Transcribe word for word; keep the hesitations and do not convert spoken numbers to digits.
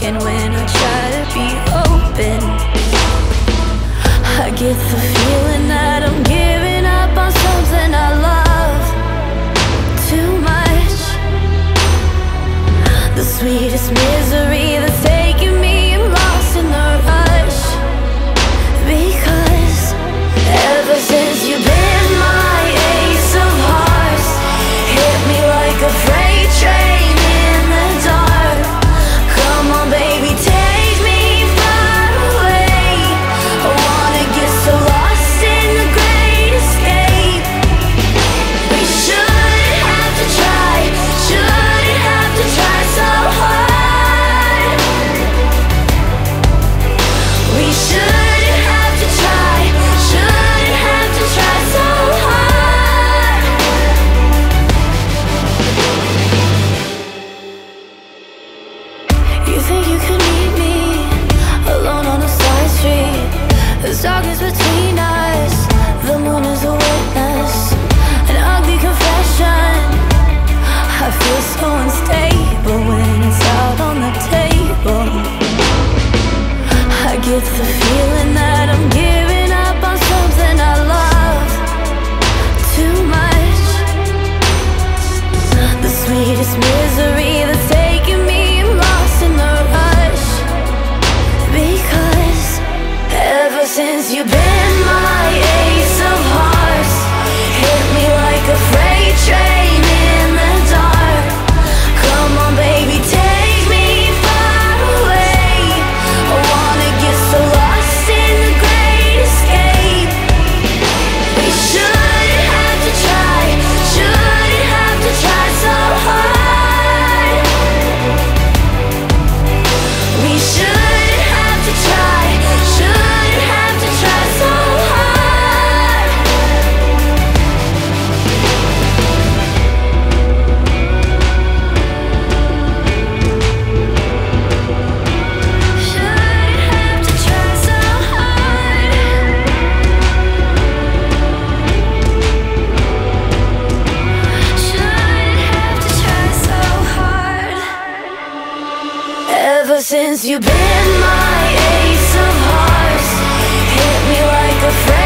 broken when I try to be open. I get the feeling that I'm giving up on something I love too much. The sweetest misery that's taking me, I'm lost in the rush. Because ever since you've been my ace of hearts, hit me like a freight train in the dark. Come on baby, take me far away. I wanna get so lost in the great escape. We should have to try, should have to try so hard. We should have to try, should have to try so hard. You think you could meet me alone on a side street? There's darkness between us, the moon is a witness, an ugly confession. I feel so unstable when it's out on the table. I get the feeling that I'm giving up on something I love too much. The sweetest misery that's taking me, I'm lost in the rush. Because ever since you've been my ace of hearts, hit me like a freight train in the dark. Come on baby, take me far away. I wanna get so lost in the great escape. We should have to try, should have to try so hard. We should have to try, should have to try so hard. Should have to try so hard. Should have to try so hard. Ever since you've been my ace of hearts, hit me like a friend.